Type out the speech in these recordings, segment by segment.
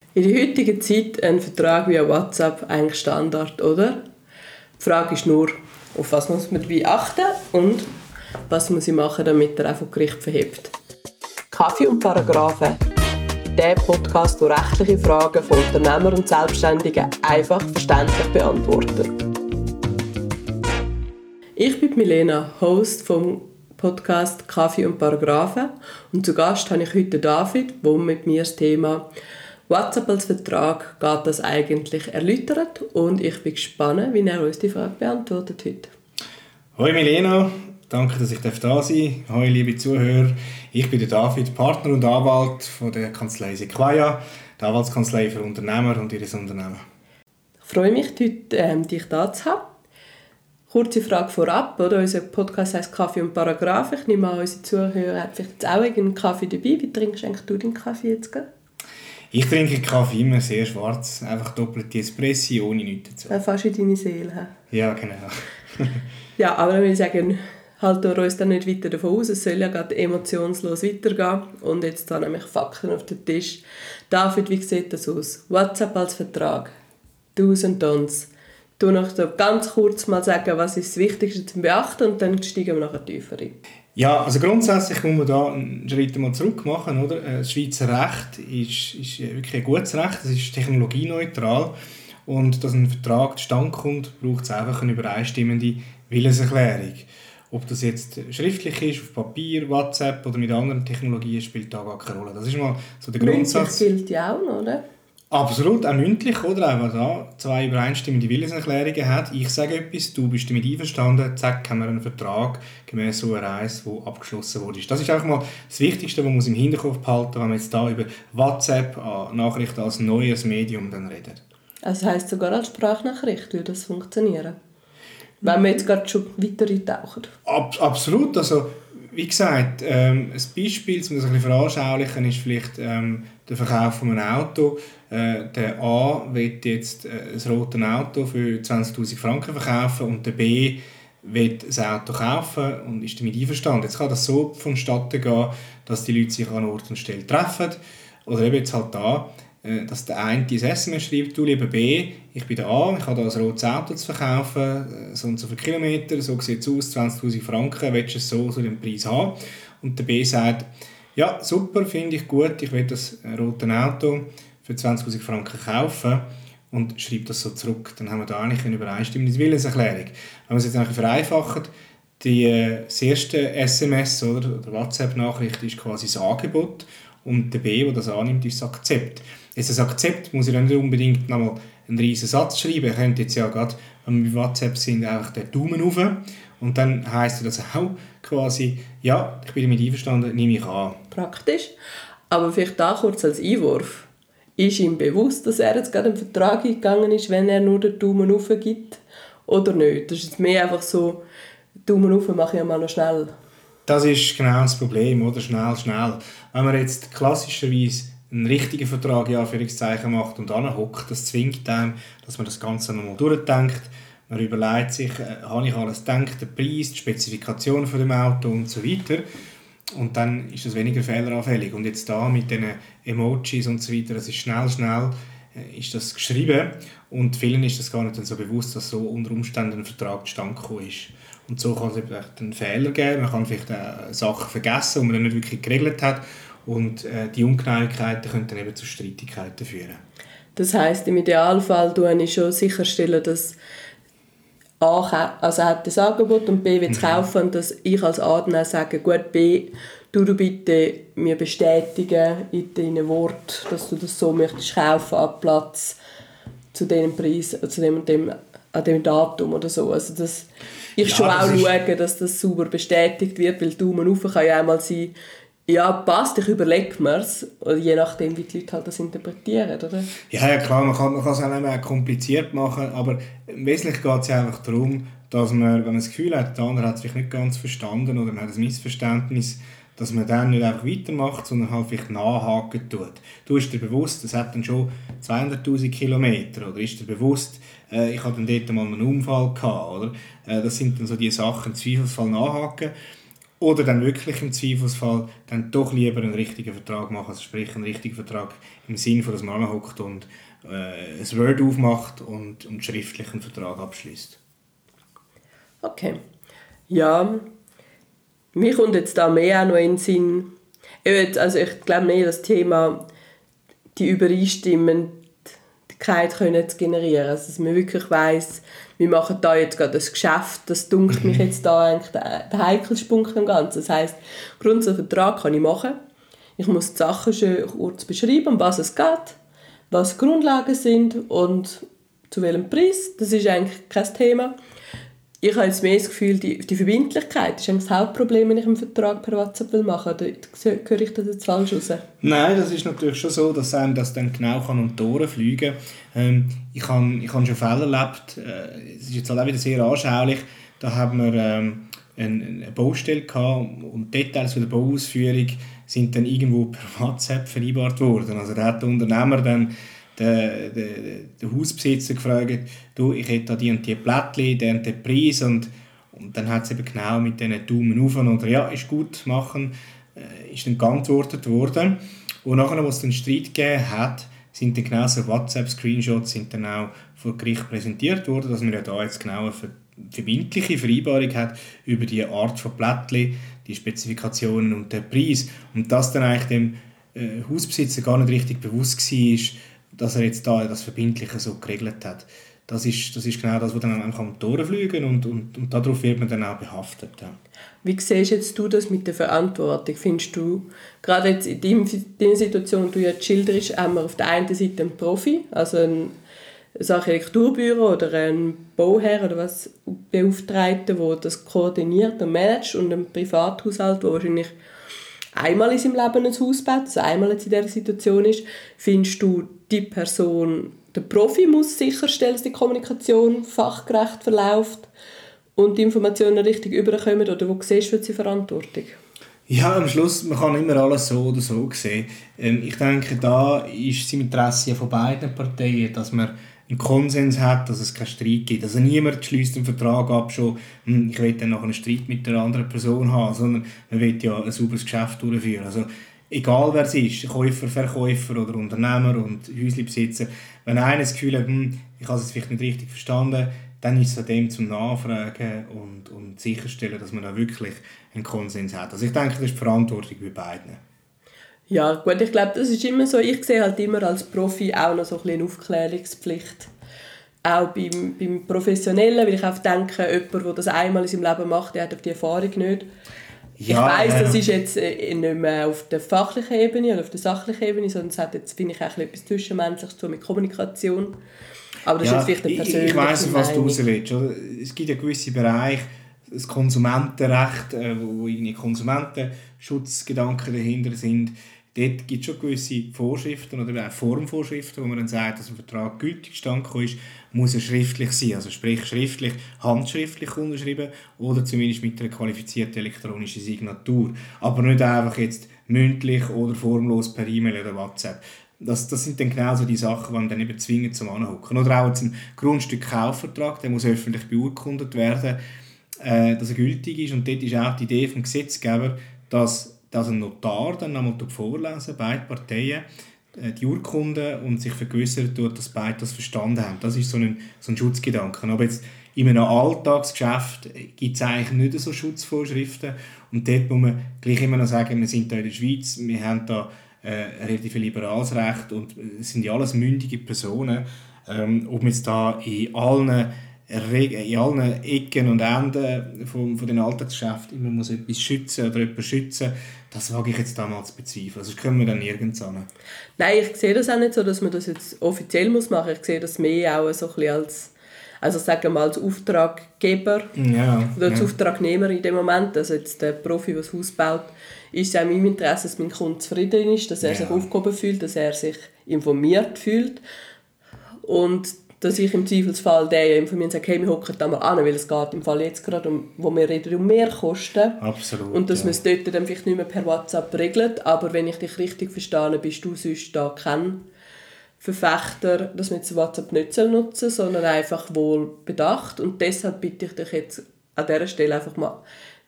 In der heutigen Zeit ein Vertrag via WhatsApp eigentlich Standard, oder? Die Frage ist nur, auf was muss man dabei achten und was muss ich machen, damit er auch vom Gericht verhebt. Kaffee und Paragraphen. Der Podcast, der rechtliche Fragen von Unternehmern und Selbstständigen einfach verständlich beantwortet. Ich bin Milena, Host vom Podcast Kaffee und Paragraphen, und zu Gast habe ich heute David, der mit mir das Thema WhatsApp als Vertrag geht das eigentlich erläutert, und ich bin gespannt, wie er uns die Frage beantwortet heute. Hoi Milena, danke, dass ich da sein darf. Hoi liebe Zuhörer, ich bin der David, Partner und Anwalt von der Kanzlei Sequoia, der Anwaltskanzlei für Unternehmer und ihres Unternehmen. Ich freue mich, heute dich da zu haben. Kurze Frage vorab, oder? Unser Podcast heisst Kaffee und Paragraphen. Ich nehme an, unsere Zuhörer haben vielleicht jetzt auch einen Kaffee dabei. Wie trinkst eigentlich du deinen Kaffee jetzt? Ich trinke Kaffee immer sehr schwarz, einfach doppelte Espresso, ohne nichts dazu. Fast in deine Seele. Ja, genau. Ja, aber dann würde ich sagen, halten wir uns dann nicht weiter davon aus. Es soll ja gerade emotionslos weitergehen. Und jetzt da nämlich Fakten auf den Tisch. David, wie sieht das aus? WhatsApp als Vertrag. Do's und Don'ts. Du noch so ganz kurz mal sagen, was ist das Wichtigste zu beachten, und dann steigen wir nachher tiefer ein. Ja, also grundsätzlich muss man da einen Schritt mal zurück machen, oder? Das Schweizer Recht ist wirklich ein gutes Recht, es ist technologieneutral, und dass ein Vertrag zustande kommt, braucht es einfach eine übereinstimmende Willenserklärung. Ob das jetzt schriftlich ist, auf Papier, WhatsApp oder mit anderen Technologien, spielt da gar keine Rolle. Das ist mal so der Grundsatz. Mündlich gilt ja auch noch, oder? Absolut, auch mündlich, oder? Auch wenn da zwei übereinstimmende Willenserklärungen hat. Ich sage etwas, du bist damit einverstanden, zack, haben wir einen Vertrag gemäss OR1, der abgeschlossen wurde. Das ist einfach mal das Wichtigste, was man im Hinterkopf behalten muss, wenn wir jetzt da über WhatsApp, Nachrichten als neues Medium dann reden. Also das heisst, sogar als Sprachnachricht würde das funktionieren? Wenn wir jetzt gerade schon weiter eintauchen. Absolut, also wie gesagt, ein Beispiel, um das ein bisschen veranschaulichen, ist vielleicht der Verkauf von einem Auto. Der A will jetzt ein rotes Auto für 20'000 Franken verkaufen und der B will das Auto kaufen und ist damit einverstanden. Jetzt kann das so vonstatten gehen, dass die Leute sich an Ort und Stelle treffen. Oder eben jetzt halt da, dass der eine ein SMS schreibt, du lieber B, ich bin der A, ich habe da ein rotes Auto zu verkaufen, so und so viele Kilometer, so sieht es aus, 20'000 Franken, willst du es so den Preis haben? Und der B sagt, ja, super, finde ich gut, ich will das rote Auto für 20'000 Franken kaufen, und schreibt das so zurück. Dann haben wir da eigentlich eine übereinstimmende Willenserklärung. Wenn man es jetzt eigentlich vereinfacht, das erste SMS oder WhatsApp-Nachricht ist quasi das Angebot, und der B, der das annimmt, ist das Akzept. Jetzt das Akzept muss ich dann nicht unbedingt nochmal einen riesen Satz schreiben. Ihr könnt jetzt ja gerade, wenn wir bei WhatsApp sind, einfach den Daumen rauf, und dann heisst das auch quasi, ja, ich bin damit einverstanden, nehme ich an. Praktisch. Aber vielleicht da kurz als Einwurf. Ist ihm bewusst, dass er jetzt gerade einen Vertrag eingegangen ist, wenn er nur den Daumen rauf gibt? Oder nicht? Das ist jetzt mehr einfach so, Daumen rauf mache ich ja mal noch schnell. Das ist genau das Problem, oder? Schnell. Wenn man jetzt klassischerweise einen richtigen Vertrag in Anführungszeichen macht und anhockt, das zwingt einem, dass man das Ganze nochmal durchdenkt. Man überlegt sich, habe ich alles gedacht, den Preis, die Spezifikation von dem Auto und so weiter. Und dann ist das weniger fehleranfällig. Und jetzt da mit den Emojis und so weiter, das ist schnell ist das geschrieben. Und vielen ist das gar nicht so bewusst, dass so unter Umständen ein Vertrag zustande gekommen ist. Und so kann es eben einen Fehler geben. Man kann vielleicht Sachen vergessen, die man dann nicht wirklich geregelt hat. Und die Ungenauigkeiten können dann eben zu Streitigkeiten führen. Das heisst, im Idealfall tue ich schon sicherstellen, dass A, also er hat das Angebot und B will es kaufen, und dass ich als A dann sage, gut, B, du bitte mir bestätigen in deinen Worten, dass du das so möchtest kaufen an Platz zu dem Preis, zu dem und dem, an dem Datum oder so. Also das, ich schon auch schauen, dass das sauber bestätigt wird, weil Daumen rauf kann ja einmal sein, ja, passt, ich überlege mir es, je nachdem, wie die Leute halt das interpretieren, oder? Ja, klar, man kann es auch nicht mehr kompliziert machen, aber im Wesentlichen geht es einfach darum, dass man, wenn man das Gefühl hat, der andere hat es vielleicht nicht ganz verstanden oder man hat ein Missverständnis, dass man dann nicht einfach weitermacht, sondern halt vielleicht nachhaken tut. Du bist dir bewusst, es hat dann schon 200'000 Kilometer, oder ist dir bewusst, ich hatte dann dort mal einen Unfall gehabt, oder? Das sind dann so die Sachen, im Zweifelsfall nachhaken. Oder dann wirklich im Zweifelsfall dann doch lieber einen richtigen Vertrag machen, also sprich einen richtigen Vertrag im Sinne von, dass man hockt und ein Word aufmacht und schriftlich einen Vertrag abschließt. Okay. Ja, mir kommt jetzt da mehr auch noch in den Sinn, also ich glaube mehr das Thema, die Übereinstimmigkeit können zu generieren. Also dass man wirklich weiss, wir machen da jetzt gerade das Geschäft, das dunkelt mich jetzt da eigentlich der heikelste Punkt am Ganzen. Das heisst, Grund zum Vertrag kann ich machen. Ich muss die Sachen schön kurz beschreiben, um was es geht, was die Grundlagen sind und zu welchem Preis. Das ist eigentlich kein Thema. Ich habe jetzt mehr das Gefühl, die Verbindlichkeit ist eigentlich das Hauptproblem, wenn ich einen Vertrag per WhatsApp machen will. Höre ich das jetzt falsch raus? Nein, das ist natürlich schon so, dass einem das dann genau um die Ohren fliegen kann. Ich habe schon Fälle erlebt, es ist jetzt halt auch wieder sehr anschaulich, da haben wir eine Baustelle gehabt und Details von der Bauausführung sind dann irgendwo per WhatsApp vereinbart worden. Also da hat der Unternehmer dann der Hausbesitzer gefragt, du, ich hätte da die und die Plättchen, den und den Preis und dann hat es eben genau mit diesen Daumen auf oder ja, ist gut, machen, ist dann geantwortet worden. Und nachher, als es dann Streit gegeben hat, sind dann genau so WhatsApp-Screenshots sind dann auch vor Gericht präsentiert worden, dass man ja da jetzt genau eine verbindliche Vereinbarung hat über die Art von Plättchen, die Spezifikationen und den Preis. Und dass dann eigentlich dem Hausbesitzer gar nicht richtig bewusst war, dass er jetzt da das Verbindliche so geregelt hat. Das ist genau das, was dann am Tore fliegen und darauf wird man dann auch behaftet. Ja. Wie siehst jetzt du das mit der Verantwortung? Findest du, gerade jetzt in deiner Situation, die du jetzt schilderst, haben wir auf der einen Seite einen Profi, also ein Architekturbüro oder ein Bauherr oder was Beauftragter, der das koordiniert und managt und ein Privathaushalt, der wahrscheinlich einmal in seinem Leben ein Haus baut, also einmal jetzt in dieser Situation ist. Findest du, die Person, der Profi muss sicherstellen, dass die Kommunikation fachgerecht verläuft und die Informationen richtig überkommen, oder wo siehst du die Verantwortung? Ja, am Schluss, man kann immer alles so oder so sehen. Ich denke, da ist es im Interesse von beiden Parteien, dass man einen Konsens hat, dass es keinen Streit gibt. Also niemand schließt einen Vertrag ab, schon, ich will dann noch einen Streit mit der anderen Person haben, sondern man will ja ein sauberes Geschäft durchführen. Also egal wer es ist, Käufer, Verkäufer oder Unternehmer und Häuslebesitzer, wenn einer das Gefühl hat, ich habe es vielleicht nicht richtig verstanden, dann ist es an dem zum Nachfragen und sicherstellen, dass man da wirklich einen Konsens hat. Also ich denke, das ist die Verantwortung bei beiden. Ja, gut, ich glaube, das ist immer so. Ich sehe halt immer als Profi auch noch so ein bisschen eine Aufklärungspflicht. Auch beim Professionellen, weil ich auch denke, jemand, der das einmal in seinem Leben macht, der hat die Erfahrung nicht. Ja, ich weiss, das ist jetzt nicht mehr auf der fachlichen Ebene oder auf der sachlichen Ebene, sondern es hat jetzt, finde ich, auch etwas Zwischenmenschliches zu tun mit Kommunikation. Aber das ist jetzt vielleicht eine persönliche Ich weiss, auf was du raus willst. Es gibt ja gewisse Bereiche, das Konsumentenrecht, wo irgendwie Konsumentenschutzgedanken dahinter sind. Dort gibt es schon gewisse Vorschriften oder auch Formvorschriften, wo man dann sagt, dass ein Vertrag gültig zustande ist, muss er schriftlich sein. Also sprich schriftlich, handschriftlich unterschrieben oder zumindest mit einer qualifizierten elektronischen Signatur. Aber nicht einfach jetzt mündlich oder formlos per E-Mail oder WhatsApp. Das sind dann genau so die Sachen, die man dann eben zwingen zum Anhocken. Oder auch jetzt ein Grundstück-Kaufvertrag, der muss öffentlich beurkundet werden, dass er gültig ist. Und dort ist auch die Idee vom Gesetzgeber, dass ein Notar dann einmal vorlesen, beide Parteien, die Urkunde und sich vergewissern tut, dass beide das verstanden haben. Das ist so ein Schutzgedanke. Aber jetzt in einem Alltagsgeschäft gibt es eigentlich nicht so Schutzvorschriften. Und dort muss man gleich immer noch sagen, wir sind hier in der Schweiz, wir haben da ein relativ liberales Recht und es sind ja alles mündige Personen. Ob man jetzt da in allen Ecken und Enden von den Alltagsgeschäften immer muss etwas schützen oder jemanden schützen, das wage ich jetzt damals bezweifeln. Also das können wir dann nirgends an. Nein, ich sehe das auch nicht so, dass man das jetzt offiziell machen muss. Ich sehe das mehr auch so ein bisschen sagen wir mal, als Auftraggeber oder als Auftragnehmer in dem Moment. Also jetzt der Profi, der das Haus baut, ist es auch in meinem Interesse, dass mein Kunde zufrieden ist, dass er sich aufgehoben fühlt, dass er sich informiert fühlt und dass ich im Zweifelsfall den informiere und sage, hey, wir hocken da mal an, weil es geht im Fall jetzt gerade wo wir reden, um Mehrkosten. Absolut, und dass man es dort dann vielleicht nicht mehr per WhatsApp regelt, aber wenn ich dich richtig verstehe, bist du sonst da kein Verfechter, dass wir jetzt WhatsApp nicht nutzen sollen, sondern einfach wohl bedacht. Und deshalb bitte ich dich jetzt an dieser Stelle einfach mal,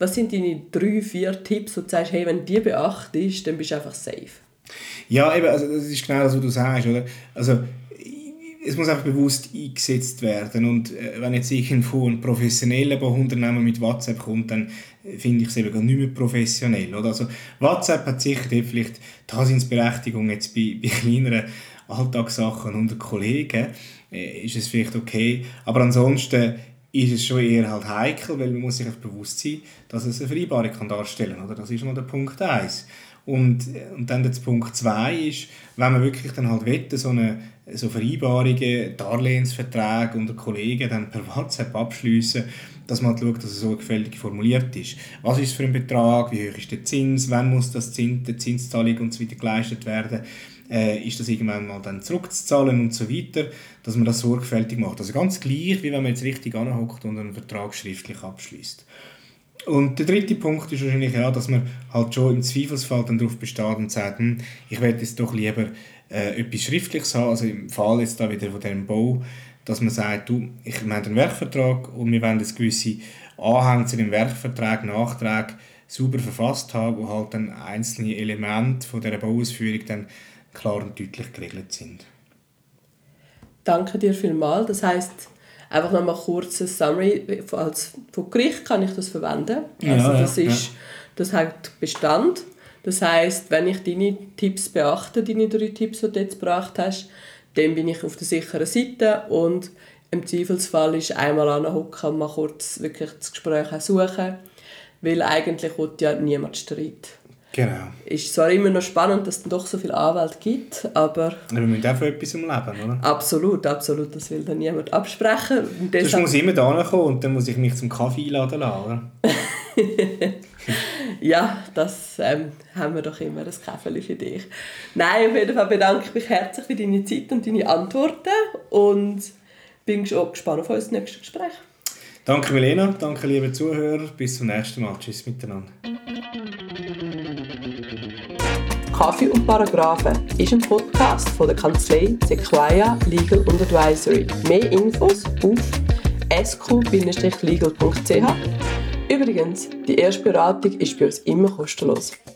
was sind deine 3-4 Tipps, wo du sagst, hey, wenn du die beachtest, dann bist du einfach safe? Ja, eben, also das ist genau das, was du sagst, oder? Also, es muss einfach bewusst eingesetzt werden und wenn jetzt irgendwo ein professioneller Bauunternehmer mit WhatsApp kommt, dann finde ich es eben gar nicht mehr professionell, oder? Also WhatsApp hat sicher vielleicht die Daseinsberechtigung jetzt bei kleineren Alltagssachen unter Kollegen, ist es vielleicht okay, aber ansonsten ist es schon eher halt heikel, weil man muss sich bewusst sein, dass es eine Vereinbarung kann darstellen kann, oder? Das ist noch der Punkt 1. Und dann der Punkt 2 ist, wenn man wirklich dann halt will, so Vereinbarungen, Darlehensverträge unter Kollegen dann per WhatsApp abschliessen, dass man halt schaut, dass es sorgfältig formuliert ist. Was ist es für ein Betrag? Wie hoch ist der Zins? Wann muss die Zinszahlung und so weiter geleistet werden? Ist das irgendwann mal dann zurückzuzahlen und so weiter, dass man das sorgfältig macht. Also ganz gleich, wie wenn man jetzt richtig anhockt und einen Vertrag schriftlich abschließt. Und der dritte Punkt ist wahrscheinlich ja, dass man halt schon im Zweifelsfall dann darauf besteht und sagt, ich werde jetzt doch lieber etwas Schriftliches haben, also im Fall jetzt da wieder von diesem Bau, dass man sagt, wir haben einen Werkvertrag und wir wollen das gewisse Anhänge zu dem Werkvertrag, Nachträge sauber verfasst haben, wo halt dann einzelne Elemente von dieser Bauausführung dann klar und deutlich geregelt sind. Danke dir vielmals. Das heisst, einfach noch mal kurz ein Summary. Von Gericht kann ich das verwenden. Das hat Bestand. Das heisst, wenn ich deine Tipps beachte, deine 3 Tipps, die du jetzt gebracht hast, dann bin ich auf der sicheren Seite und im Zweifelsfall ist einmal anhocken und mal kurz wirklich das Gespräch suchen, weil eigentlich will ja niemand Streit. Genau. Ist zwar immer noch spannend, dass es doch so viele Anwälte gibt, aber... Wir müssen auch für etwas im Leben, oder? Absolut, absolut. Das will dann niemand absprechen. Sonst muss ich immer da kommen und dann muss ich mich zum Kaffee einladen lassen, oder? Ja, das haben wir doch immer, das Käferli für dich. Nein, auf jeden Fall bedanke ich mich herzlich für deine Zeit und deine Antworten und bin schon gespannt auf unser nächstes Gespräch. Danke Milena, danke liebe Zuhörer, bis zum nächsten Mal. Tschüss miteinander. Kaffee und Paragraphen ist ein Podcast von der Kanzlei Sequoia Legal & Advisory. Mehr Infos auf sq-legal.ch. Übrigens, die erste Beratung ist bei uns immer kostenlos.